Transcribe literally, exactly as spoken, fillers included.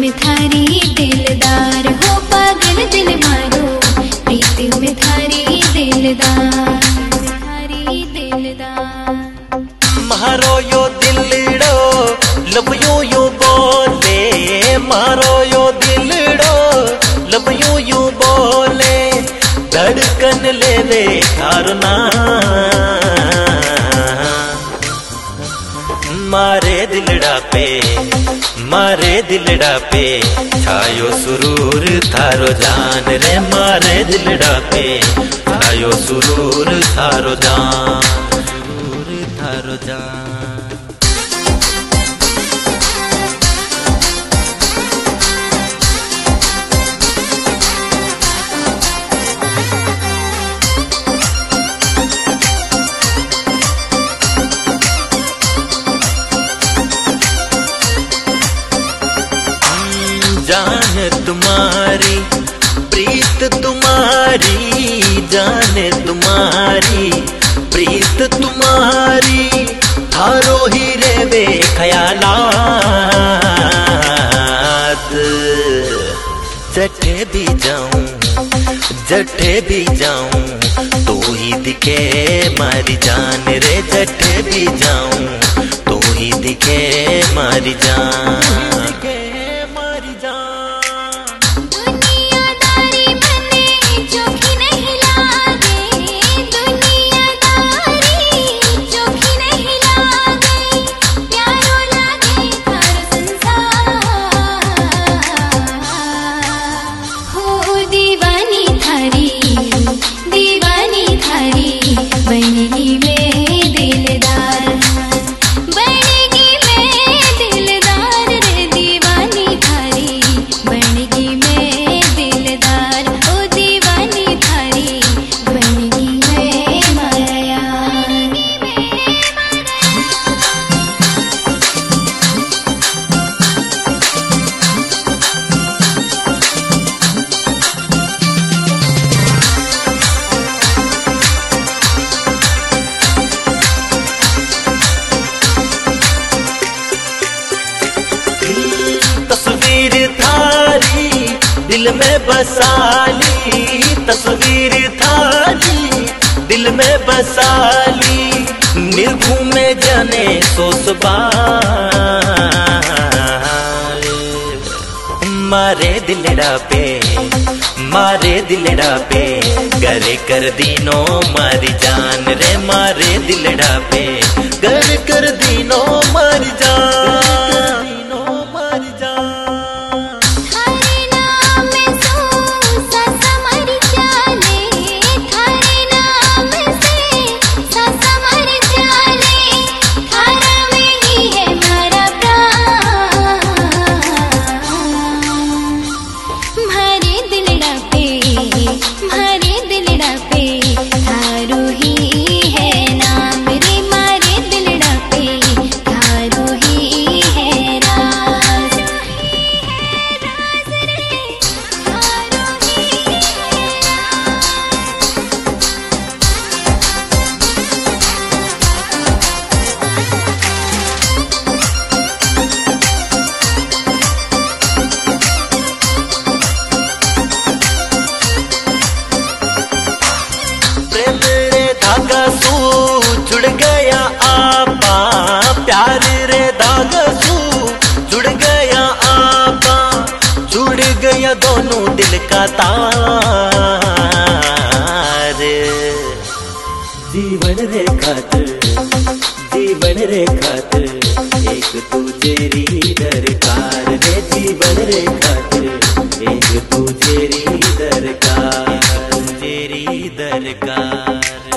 में थारी दिलदार हो, पागल दिल मारो प्रीत में थारी दिलदार, थारी दिलदार। मारो यो दिलड़ो लब यूं यूं बोले, मारो यो दिलड़ो लब यूं यूं बोले, धड़कन ले वे थारना मारे दिलड़ा पे, मारे दिलड़ा पे छायो सुरूर थारो जान रे, मारे दिलड़ा पे छायो सुरूर थारो जान, सुरूर थारो जान। जान तुम्हारी प्रीत तुम्हारी, जान तुम्हारी प्रीत तुम्हारी, थारो ही रेवे ख्यालात, जठे भी जाऊं जठे भी जाऊं तो ही दिखे मारी जान रे, जठे भी जाऊं तो ही दिखे मारी जान। तस्वीर थारी दिल में बसाली, तस्वीर थारी दिल में बसाली, निर्भू में जाने सोसबाल, मारे दिलड़ा पे, मारे दिलड़ा पे गले कर दीनो मारी जान रे, मारे दिलड़ा पे गले कर दीनो मारी जान। धागा सू जुड़ गया आपा, प्यार रे धागा सू जुड़ गया आपा, जुड़ गया दोनों दिल का तार, जीवन रे खातिर, जीवन रे खातिर एक तुझेरी दरकार रे, जीवन रे खातिर एक तुझेरी दरकार, तेरी दरकार।